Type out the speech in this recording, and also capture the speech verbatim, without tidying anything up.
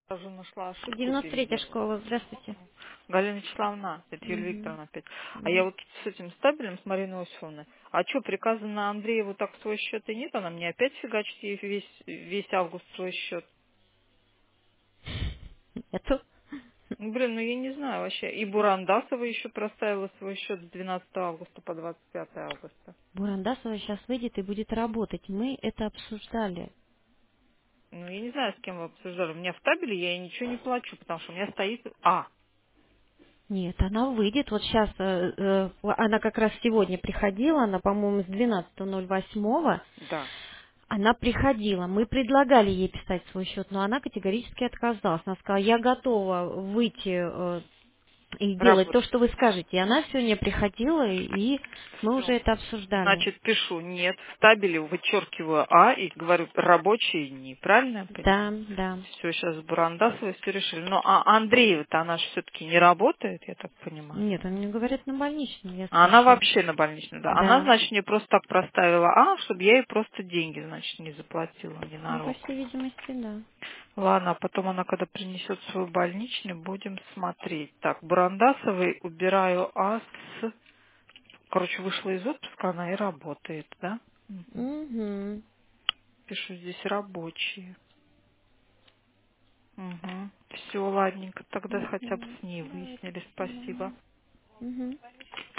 Тоже нашла ошибку девяносто третья переделала. школа. Здравствуйте. Галина Вячеславовна, это Юлия Мгм. Викторовна опять. А я Да. вот с этим стабилем, с Мариной Иосифовной, а что, приказано на Андрееву так свой счет и нет? Она мне опять фигачит ей весь, весь август свой счет. Это Ну, блин, ну я не знаю вообще. И Бурандасова еще проставила свой счет с двенадцатого августа по двадцать пятое августа. Бурандасова сейчас выйдет и будет работать. Мы это обсуждали. Ну, я не знаю, с кем вы обсуждали. У меня в табеле я ей ничего не плачу, потому что у меня стоит А. Нет, она выйдет. Вот сейчас она как раз сегодня приходила, она, по-моему, с двенадцатого ноль восьмого. Да. Она приходила. Мы предлагали ей писать свой счет, но она категорически отказалась. Она сказала, я готова выйти э, и делать Работа. то, что вы скажете. И она сегодня приходила, и мы Все. уже это обсуждали. Значит, пишу нет, в табеле вычеркиваю А и говорю рабочие дни. Правильно я Да, понимаю? да. Все, сейчас с Бурандасовой все решили. Ну, а Андреева-то она же все-таки не работает, я так понимаю. Нет, они мне говорят на больничном, я А она спрашивала. вообще на больничном, да. Она, Да. значит, мне просто так проставила А, чтобы я ей просто деньги, значит, не заплатила Ну, по ненароком. всей видимости, да. Ладно, а потом она, когда принесет свой больничный, будем смотреть. Так, Бурандасовой убираю А с... Короче, вышла из отпуска, она и работает, да? Мгм. Угу. Пишу здесь рабочие. Угу. Все, ладненько. Тогда хотя бы Угу. с ней Давайте, выяснили. да. Спасибо. Угу.